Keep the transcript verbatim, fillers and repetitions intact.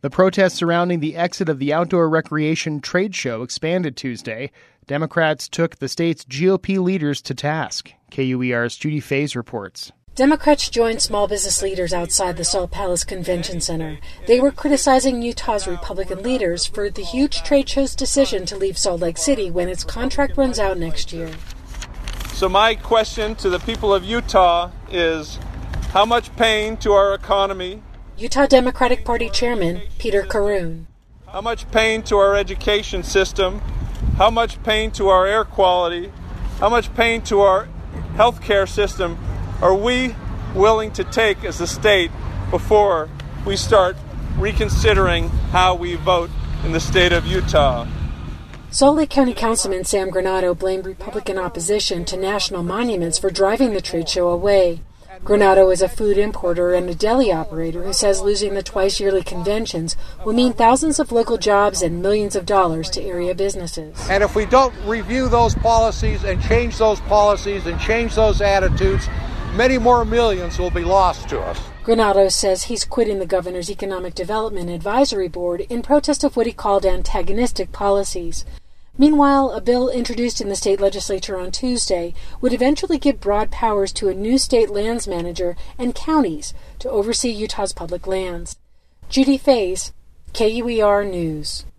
The protests surrounding the exit of the outdoor recreation trade show expanded Tuesday. Democrats took the state's G O P leaders to task. K U E R's Judy Faze reports. Democrats joined small business leaders outside the Salt Palace Convention Center. They were criticizing Utah's Republican leaders for the huge trade show's decision to leave Salt Lake City when its contract runs out next year. So my question to the people of Utah is, how much pain to our economy? Utah Democratic Party Chairman Peter Caroon. How much pain to our education system? How much pain to our air quality? How much pain to our health care system are we willing to take as a state before we start reconsidering how we vote in the state of Utah? Salt Lake County Councilman Sam Granado blamed Republican opposition to national monuments for driving the trade show away. Granado is a food importer and a deli operator who says losing the twice-yearly conventions will mean thousands of local jobs and millions of dollars to area businesses. And if we don't review those policies and change those policies and change those attitudes, many more millions will be lost to us. Granado says he's quitting the governor's Economic Development Advisory Board in protest of what he called antagonistic policies. Meanwhile, a bill introduced in the state legislature on Tuesday would eventually give broad powers to a new state lands manager and counties to oversee Utah's public lands. Judy Faze, K U E R News.